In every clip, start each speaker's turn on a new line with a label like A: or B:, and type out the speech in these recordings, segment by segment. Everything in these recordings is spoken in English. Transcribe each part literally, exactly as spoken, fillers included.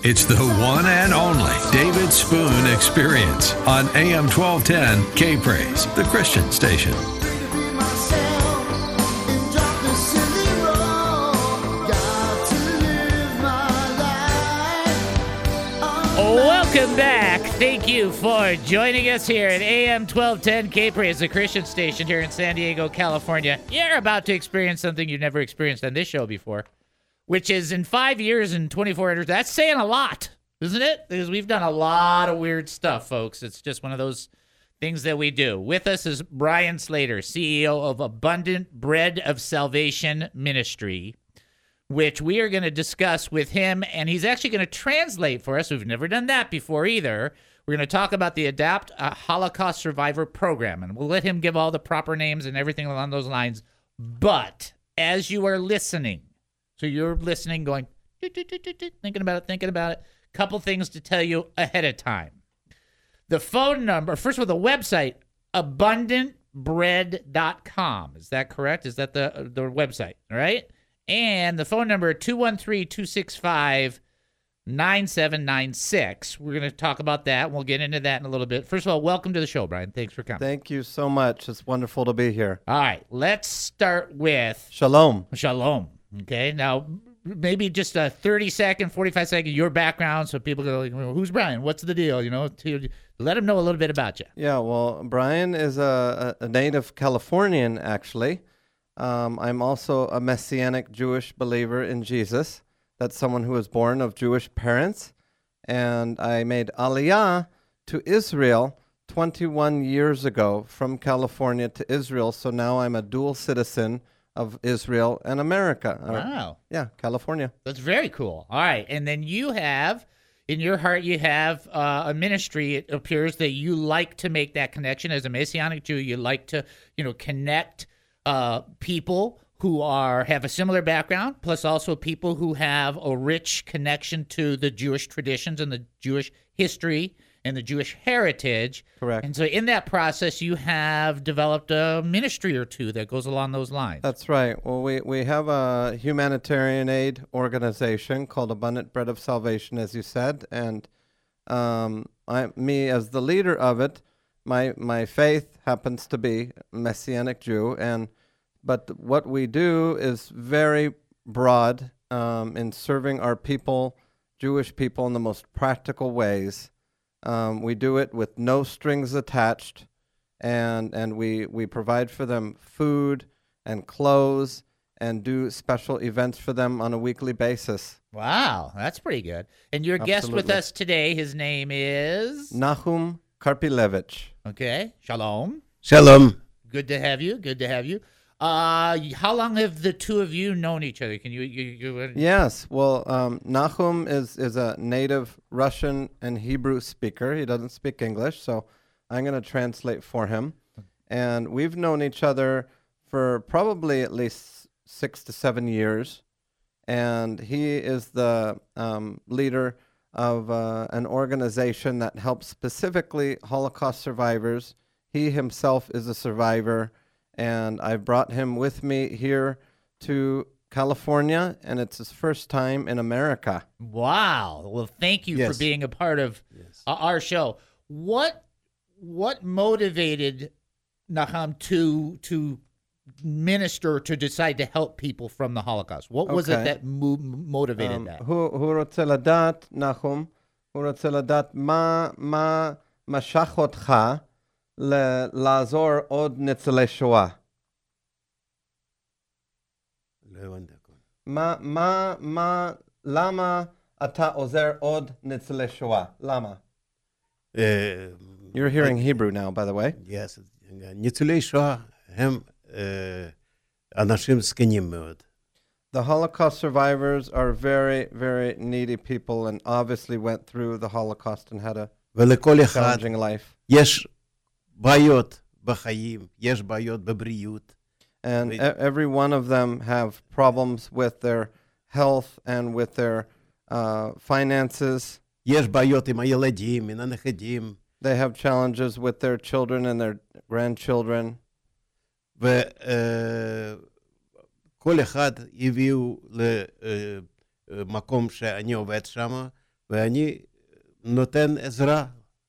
A: It's the one and only David Spoon Experience on A M twelve ten K-Praise, the Christian station.
B: Welcome back. Thank you for joining us here at A M twelve ten K-Praise, the Christian station here in San Diego, California. You're about to experience something you've never experienced on this show before, which is in five years and twenty-four hours. That's saying a lot, isn't it? Because we've done a lot of weird stuff, folks. It's just one of those things that we do. With us is Brian Slater, C E O of Abundant Bread of Salvation Ministry, which we are going to discuss with him, and he's actually going to translate for us. We've never done that before either. We're going to talk about the Adapt a Holocaust Survivor Program, and we'll let him give all the proper names and everything along those lines. But as you are listening, so you're listening, going, thinking about it, thinking about it, couple things to tell you ahead of time. The phone number, first of all, the website, abundant bread dot com. Is that correct? Is that the, the website, all right? And the phone number, two one three, two six five, nine seven nine six. We're going to talk about that. We'll get into that in a little bit. First of all, welcome to the show, Brian. Thanks for coming.
C: Thank you so much. It's wonderful to be here.
B: All right, let's start with
C: Shalom.
B: Shalom. Okay, now maybe just a thirty second, forty-five second, your background, so people go, like, well, who's Brian? What's the deal? You know, to let them know a little bit about you.
C: Yeah, well, Brian is a, a native Californian, actually. Um, I'm also a Messianic Jewish believer in Jesus. That's someone who was born of Jewish parents. And I made Aliyah to Israel twenty-one years ago from California to Israel. So now I'm a dual citizen of Israel and America.
B: Wow.
C: Uh, yeah, California.
B: That's very cool. All right. And then you have, in your heart, you have uh, a ministry. It appears that you like to make that connection. As a Messianic Jew, you like to, you know, connect Uh, people who are have a similar background, plus also people who have a rich connection to the Jewish traditions and the Jewish history and the Jewish heritage.
C: Correct.
B: And so in that process, you have developed a ministry or two that goes along those lines.
C: That's right. Well, we, we have a humanitarian aid organization called Abundant Bread of Salvation, as you said, and um, I, me as the leader of it, my my faith happens to be Messianic Jew, and but what we do is very broad um, in serving our people, Jewish people, in the most practical ways. Um, we do it with no strings attached, and and we, we provide for them food and clothes and do special events for them on a weekly basis.
B: Wow, that's pretty good. And your
C: Absolutely.
B: guest with us today, his name is?
C: Nahum Karpilevich.
B: Okay, shalom.
D: Shalom.
B: Good to have you. Good to have you. Uh, how long have the two of you known each other? Can you? you, you
C: Yes. Well, um, Nahum is, is a native Russian and Hebrew speaker. He doesn't speak English, so I'm going to translate for him. And we've known each other for probably at least six to seven years. And he is the um, leader of uh, an organization that helps specifically Holocaust survivors. He himself is a survivor, and I brought him with me here to California, and it's his first time in America.
B: Wow. Well, thank you
D: Yes.
B: for being a part of
D: Yes.
B: uh, our show. What what motivated Nahum to to minister, to decide to help people from the Holocaust? What was it
C: Okay.
B: that mo- motivated
C: Um,
B: that?
C: הוא הוא רוצה לדעת, נחום, הוא רוצה לדעת מה מה משך אותך ל- לעזור עוד ניצולי שואה.
D: לא הבנתי הכל.
C: מה, מה, מה, למה אתה עוזר עוד ניצולי שואה? למה?
D: אה,
C: You're hearing Hebrew now, by the way.
D: Yes. ניצולי שואה הם אה, אנשים זקנים מאוד.
C: The Holocaust survivors are very, very needy people and obviously went through the Holocaust and had a
D: ולכל אחד
C: challenging life.
D: יש בעיות בחיים, יש בעיות בבריאות.
C: And
D: Wait.
C: e- every one of them have problems with their health and with their uh, finances.
D: יש בעיות עם הילדים, עם הנכדים.
C: They have challenges with their children and their grandchildren.
D: וכל אחד הביאו למקום שאני עובד שם, ואני נותן עזרה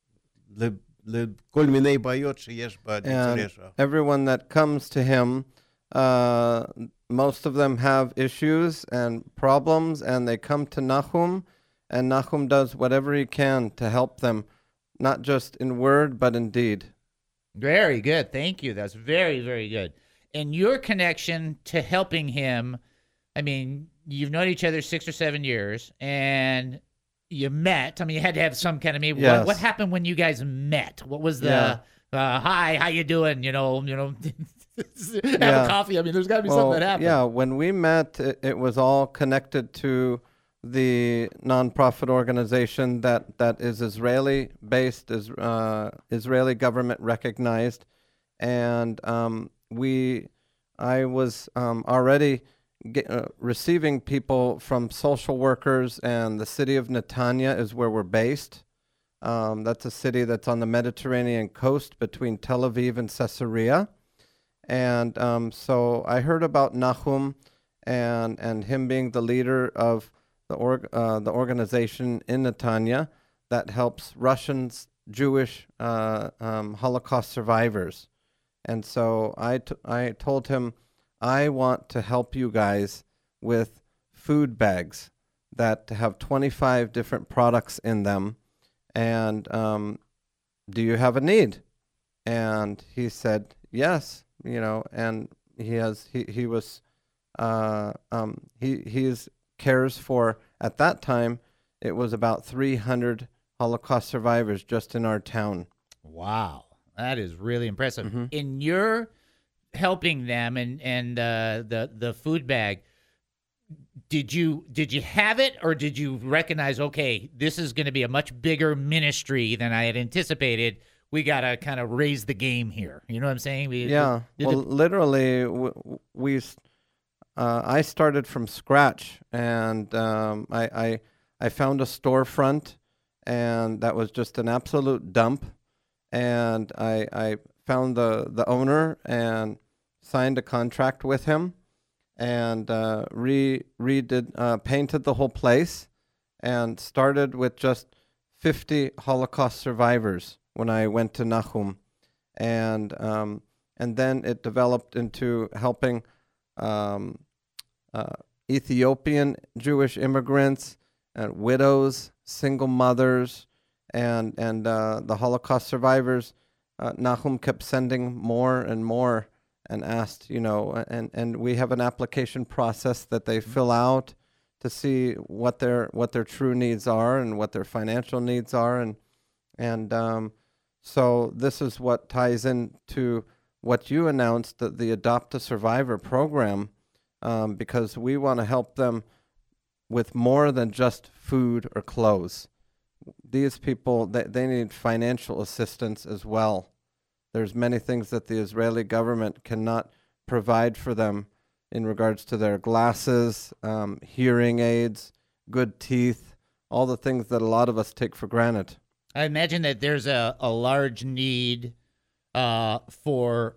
D: ל- לכל מיני בעיות שיש בניצולי
C: And
D: שואה.
C: everyone that comes to him, uh, most of them have issues and problems, and they come to Nahum, and Nahum does whatever he can to help them, not just in word, but in deed.
B: Very good. Thank you. That's very, very good. And your connection to helping him, I mean, you've known each other six or seven years, and you met. I mean, you had to have some kind of maybe.
C: Yes.
B: What, what happened when you guys met? What was the
C: Yeah.
B: uh, hi? How you doing? You know, you know, have
C: Yeah.
B: a coffee. I mean, there's got to be
C: Well,
B: something that happened.
C: yeah, when we met, it, it was all connected to the nonprofit organization that, that is Israeli-based, is uh, Israeli government recognized, and um, we, I was um, already get, uh, receiving people from social workers, and the city of Netanya is where we're based. Um, that's a city that's on the Mediterranean coast between Tel Aviv and Caesarea. And um, so I heard about Nahum and and him being the leader of the org, uh, the organization in Netanya that helps Russians, Jewish uh, um, Holocaust survivors. And so I, t- I told him, I want to help you guys with food bags that have twenty-five different products in them. And um, do you have a need? And he said, yes, you know, and he has, he, he was, uh, um, he, he is, cares for, at that time, it was about three hundred Holocaust survivors just in our town.
B: Wow, that is really impressive.
C: Mm-hmm.
B: In your helping them and and uh, the the food bag, did you did you have it, or did you recognize, okay, this is going to be a much bigger ministry than I had anticipated? We got to kind of raise the game here. You know what I'm saying? We,
C: Yeah.
B: did
C: Well,
B: it-
C: literally, w- we, uh, I started from scratch, and um, I, I, I found a storefront, and that was just an absolute dump. And I, I found the, the owner and signed a contract with him, and uh, re redid uh, painted the whole place, and started with just fifty Holocaust survivors when I went to Nahum, and um, and then it developed into helping um, uh, Ethiopian Jewish immigrants and widows, single mothers, and and uh, the Holocaust survivors. Uh, Nahum kept sending more and more, and asked, you know, and, and we have an application process that they fill out to see what their what their true needs are and what their financial needs are, and and um, so this is what ties into what you announced, the, the Adopt a Survivor program, um, because we want to help them with more than just food or clothes. These people, they, they need financial assistance as well. There's many things that the Israeli government cannot provide for them in regards to their glasses, um, hearing aids, good teeth, all the things that a lot of us take for granted.
B: I imagine that there's a, a large need uh, for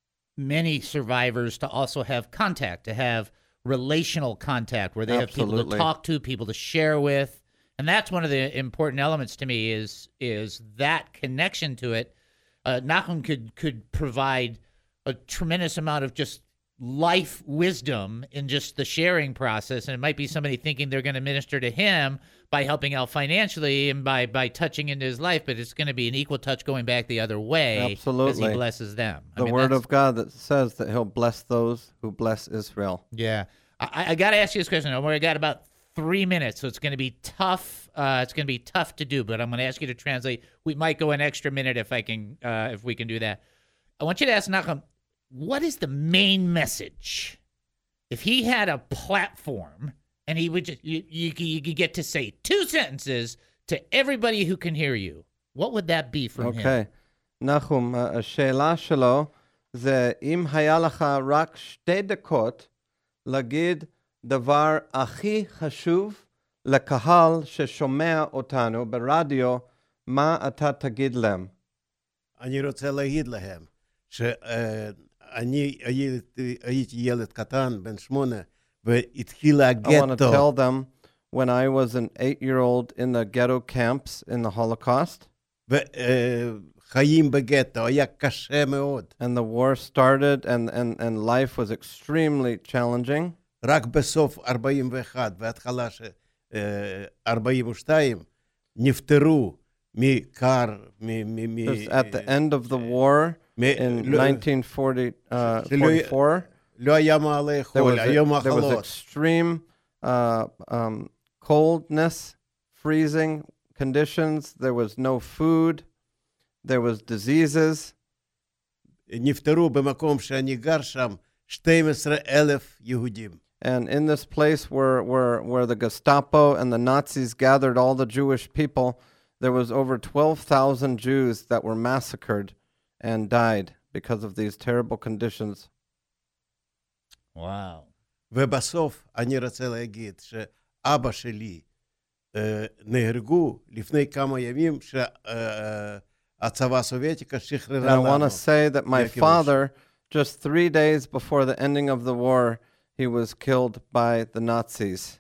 B: many survivors to also have contact, to have relational contact where they have people to
C: Absolutely.
B: talk to, people to share with. And that's one of the important elements to me is is that connection to it. Uh, Nahum could could provide a tremendous amount of just life wisdom in just the sharing process, and it might be somebody thinking they're going to minister to him by helping out financially and by by touching into his life, but it's going to be an equal touch going back the other way as
C: Absolutely.
B: he blesses them. I
C: The
B: mean,
C: word
B: that's-
C: of God that says that he'll bless those who bless Israel.
B: Yeah. I, I got to ask you this question, Omar. I got about three minutes, so it's going to be tough. Uh, it's going to be tough to do, but I'm going to ask you to translate. We might go an extra minute if I can, uh, if we can do that. I want you to ask Nahum, what is the main message? If he had a platform and he would just, you, you, you could get to say two sentences to everybody who can hear you, what would that be from him?
C: אוקיי. נחום, ה- השאלה שלו זה אם היה לך רק שתי דקות להגיד דבר הכי חשוב לקהל ששומע אותנו ברדיו, מה אתה תגיד להם?
D: אני רוצה להגיד להם שאני הייתי ילד קטן, בן שמונה, והתחיל
C: I want to
D: הגטו.
C: tell them when I was an eight-year-old in the ghetto camps in the Holocaust,
D: וחיים בגטו היה קשה מאוד.
C: and the war started, and, and, and life was extremely challenging.
D: רק בסוף ארבעים ואחת וההתחלה של אה, ארבעים ושתיים נפטרו מקר, מ... מ, מ
C: Just at the end of the war
D: מ-
C: in
D: לא-
C: nineteen forty-four,
D: לא היה מה
C: there
D: לאכול,
C: was,
D: היו
C: a, there was
D: מחלות.
C: extreme uh, um, coldness, freezing conditions. There was no food. There was diseases.
D: נפטרו במקום שאני גר שם שנים עשר אלף יהודים.
C: And in this place where, where, where the Gestapo and the Nazis gathered all the Jewish people, there was over twelve thousand Jews that were massacred and died because of these terrible conditions.
B: Wow.
D: ובסוף אני רוצה להגיד שאבא שלי אה, נהרגו לפני כמה ימים שהצבא הסובייטי
C: And
D: שחררה
C: I want
D: לנו.
C: to say that my
D: Yakimish.
C: father, just three days before the ending of the war, he was killed by the Nazis.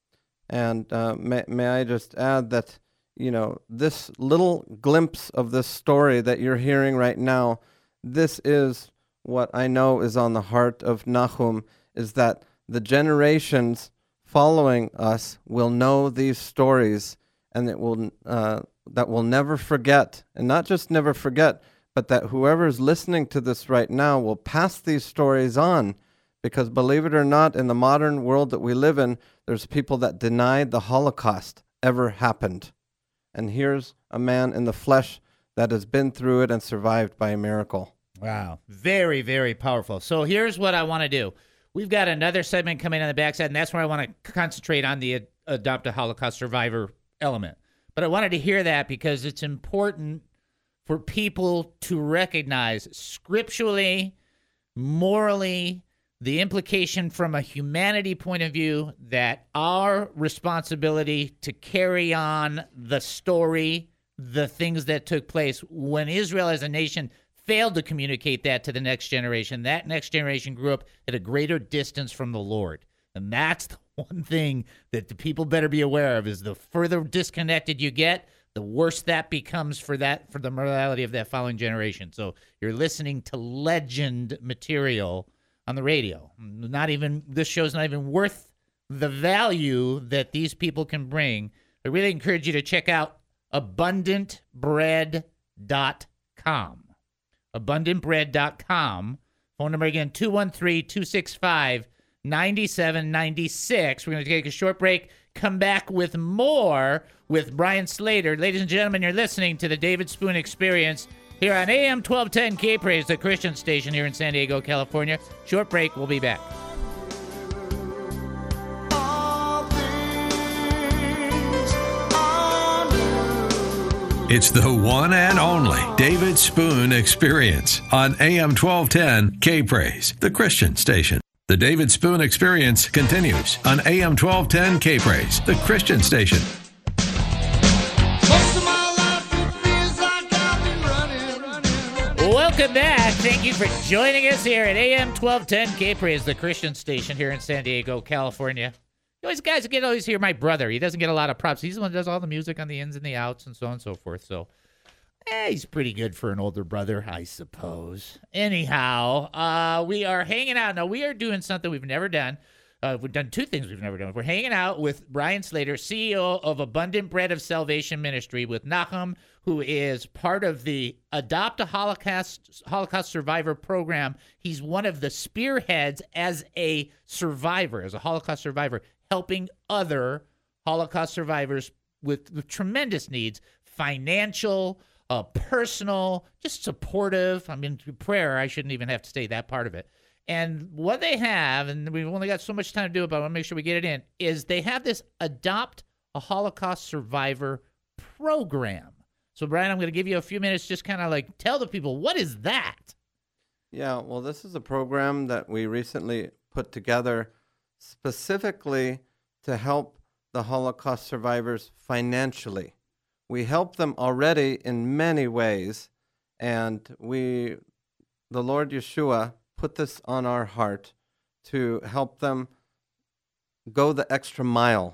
C: And uh, may, may I just add that, you know, this little glimpse of this story that you're hearing right now, this is what I know is on the heart of Nahum, is that the generations following us will know these stories, and it will uh, that will never forget, and not just never forget, but that whoever is listening to this right now will pass these stories on, because believe it or not, in the modern world that we live in, there's people that denied the Holocaust ever happened. And here's a man in the flesh that has been through it and survived by a miracle.
B: Wow. Very, very powerful. So here's what I want to do. We've got another segment coming on the backside, and that's where I want to concentrate on the Adopt a Holocaust Survivor element. But I wanted to hear that because it's important for people to recognize scripturally, morally, the implication from a humanity point of view that our responsibility to carry on the story, the things that took place when Israel as a nation failed to communicate that to the next generation. That next generation grew up at a greater distance from the Lord. And that's the one thing that the people better be aware of, is the further disconnected you get, the worse that becomes for that for the morality of that following generation. So you're listening to legend material on the radio. Not even this show's not even worth the value that these people can bring. I really encourage you to check out abundant bread dot com. abundant bread dot com. Phone number again, two one three, two six five, nine seven nine six. We're going to take a short break, come back with more with Brian Slater. Ladies and gentlemen, you're listening to the David Spoon Experience here on A M twelve ten K-Praise, the Christian station here in San Diego, California. Short break, we'll be back.
A: It's the one and only David Spoon Experience on A M twelve ten K-Praise, the Christian station. The David Spoon Experience continues on A M twelve ten K-Praise, the Christian station.
B: Welcome back. Thank you for joining us here at A M twelve ten K-Praise, the Christian station here in San Diego, California. You always guys get always hear my brother. He doesn't get a lot of props. He's the one that does all the music on the ins and the outs and so on and so forth. So, eh, he's pretty good for an older brother, I suppose. Anyhow, uh, we are hanging out. Now, we are doing something we've never done. Uh, we've done two things we've never done. We're hanging out with Brian Slater, C E O of Abundant Bread of Salvation Ministry, with Nahum, who is part of the Adopt a Holocaust Holocaust Survivor program. He's one of the spearheads as a survivor, as a Holocaust survivor, helping other Holocaust survivors with, with tremendous needs, financial, uh, personal, just supportive. I mean, prayer, I shouldn't even have to say that part of it. And what they have, and we've only got so much time to do it, but I want to make sure we get it in, is they have this Adopt a Holocaust Survivor program. So, Brian, I'm going to give you a few minutes, just kind of like tell the people, what is that?
C: Yeah, well, this is a program that we recently put together specifically to help the Holocaust survivors financially. We help them already in many ways, and we, the Lord Yeshua, put this on our heart to help them go the extra mile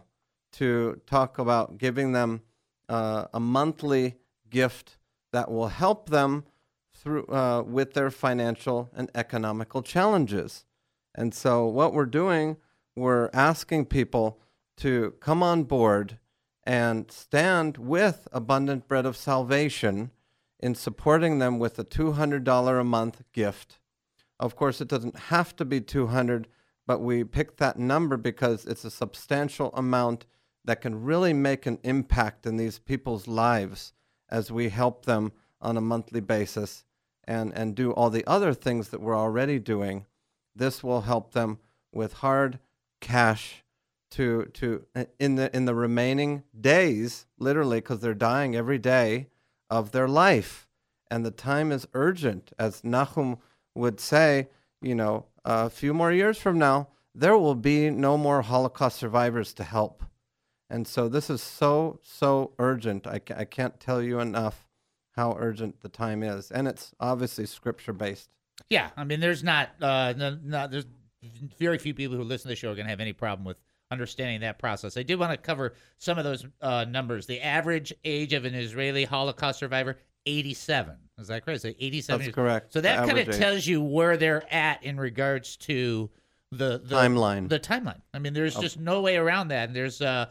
C: to talk about giving them uh, a monthly gift that will help them through uh, with their financial and economical challenges. And so what we're doing, we're asking people to come on board and stand with Abundant Bread of Salvation in supporting them with a two hundred dollars a month gift. Of course, it doesn't have to be two hundred dollars, but we picked that number because it's a substantial amount that can really make an impact in these people's lives as we help them on a monthly basis and, and do all the other things that we're already doing. This will help them with hard cash to to in the in the remaining days, literally, because they're dying every day of their life. And the time is urgent. As Nahum would say, you know, a few more years from now, there will be no more Holocaust survivors to help. And so this is so, so urgent. I, ca- I can't tell you enough how urgent the time is. And it's obviously scripture-based.
B: Yeah, I mean, there's not, uh, no, no, there's very few people who listen to the show are going to have any problem with understanding that process. I did want to cover some of those uh, numbers. The average age of an Israeli Holocaust survivor, eighty-seven. Is that correct? So eighty-seven.
C: That's
B: years.
C: correct.
B: So that kind of
C: age.
B: tells you where they're at in regards to the, the
C: timeline.
B: The timeline. I mean, there's oh. just no way around that. And there's uh,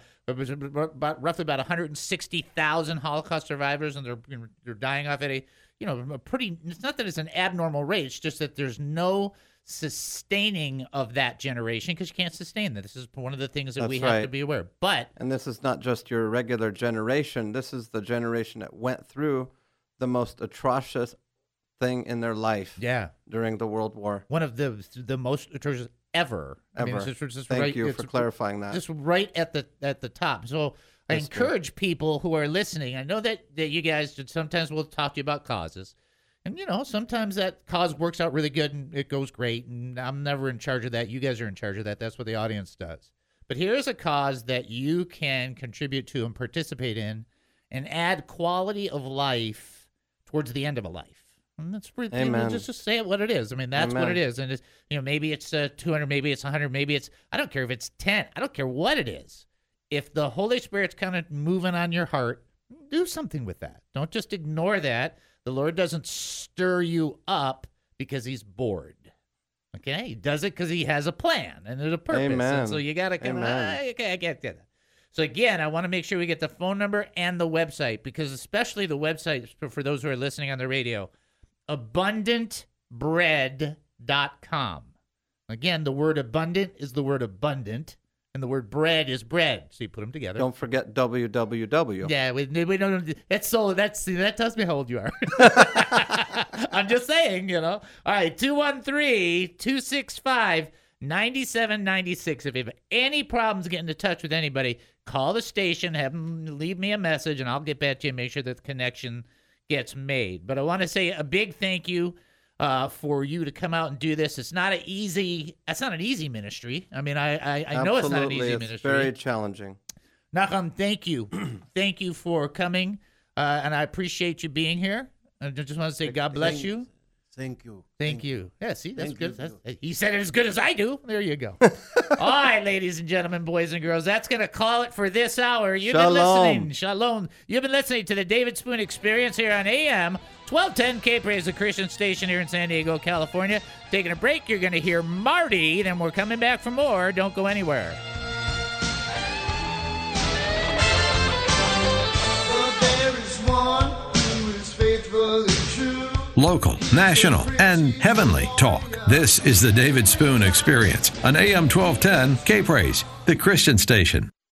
B: about, roughly about one hundred sixty thousand Holocaust survivors, and they're they're dying off at a you know a pretty. It's not that it's an abnormal rate. It's just that there's no sustaining of that generation because you can't sustain that. This is one of the things that
C: That's
B: we
C: right.
B: have to be aware of. But
C: and this is not just your regular generation. This is the generation that went through the most atrocious thing in their life.
B: Yeah.
C: During the World War.
B: One of the the most atrocious ever.
C: Ever.
B: I mean, it's just, it's just
C: Thank
B: right,
C: you
B: it's
C: for clarifying that.
B: Just right at the at the top. So I
C: That's
B: encourage good. people who are listening. I know that, that you guys sometimes will talk to you about causes. And, you know, sometimes that cause works out really good and it goes great. And I'm never in charge of that. You guys are in charge of that. That's what the audience does. But here's a cause that you can contribute to and participate in and add quality of life towards the end of a life. And that's really,
C: Amen.
B: just, just say it what it is. I mean, that's
C: Amen.
B: what it is. And, it's, you know, maybe it's uh, two hundred, maybe it's one hundred, maybe it's, I don't care if it's ten. I don't care what it is. If the Holy Spirit's kind of moving on your heart, do something with that. Don't just ignore that. The Lord doesn't stir you up because he's bored. Okay? He does it because he has a plan and there's a purpose.
C: Amen.
B: And so you got to come, ah, okay, I get that. So again, I want to make sure we get the phone number and the website, because especially the website for, for those who are listening on the radio, abundant bread dot com. Again, the word abundant is the word abundant. And the word bread is bread, so you put them together.
C: Don't forget W W W.
B: Yeah, we, we don't. That's so. That's that tells me how old you are. I'm just saying, you know. All right, two one three, two six five, nine seven nine six. If you have any problems getting in touch with anybody, call the station, have them leave me a message, and I'll get back to you and make sure that the connection gets made. But I want to say a big thank you. Uh, for you to come out and do this. It's not an easy, it's not an easy ministry. I mean, I I, I know it's not an easy
C: it's
B: ministry.
C: Very challenging.
B: Nachum, thank you. Thank you for coming, uh, and I appreciate you being here. I just want to say God bless
D: thank,
B: you.
D: Thank you.
B: Thank, thank you. you. Yeah, see, that's
D: thank
B: good.
D: You.
B: That's, he said it as good as I do. There you go. All right, ladies and gentlemen, boys and girls, that's going to call it for this hour. You've
C: Shalom.
B: been listening. Shalom. You've been listening to the David Spoon Experience here on A M twelve ten K-Praise, a Christian station here in San Diego, California. Taking a break, you're going to hear Marty, then we're coming back for more. Don't go anywhere.
A: Local, national, and heavenly talk. This is the David Spoon Experience on A M twelve ten K-Praise, the Christian station.